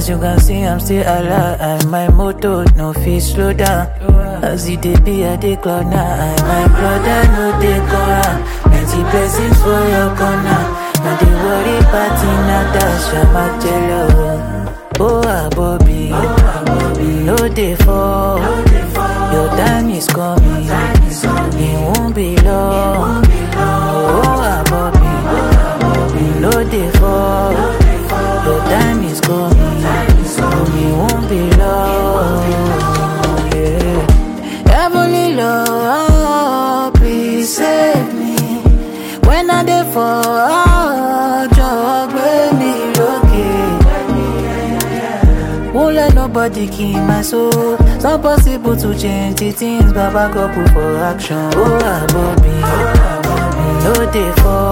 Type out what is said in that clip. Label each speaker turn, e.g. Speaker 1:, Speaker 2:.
Speaker 1: As you can see, I'm still alive. My motto, no fit slow down. As it dey be, I dey cloud now. My brother, no dey corner. Plenty blessings for your corner. No dey worry, party Natasha, my jello. Oh, Bobby, no dey fall. Your time is coming. It won't be long. Oh, Bobby, no dey fall. Your time is coming. It won't be long. Yeah. Heavenly Lord, please save me. When I dey fall, just bring me okay. Won't let nobody kill my soul. It's not possible to change the things, Baba God put for action. Oh, Bobby, no dey fall.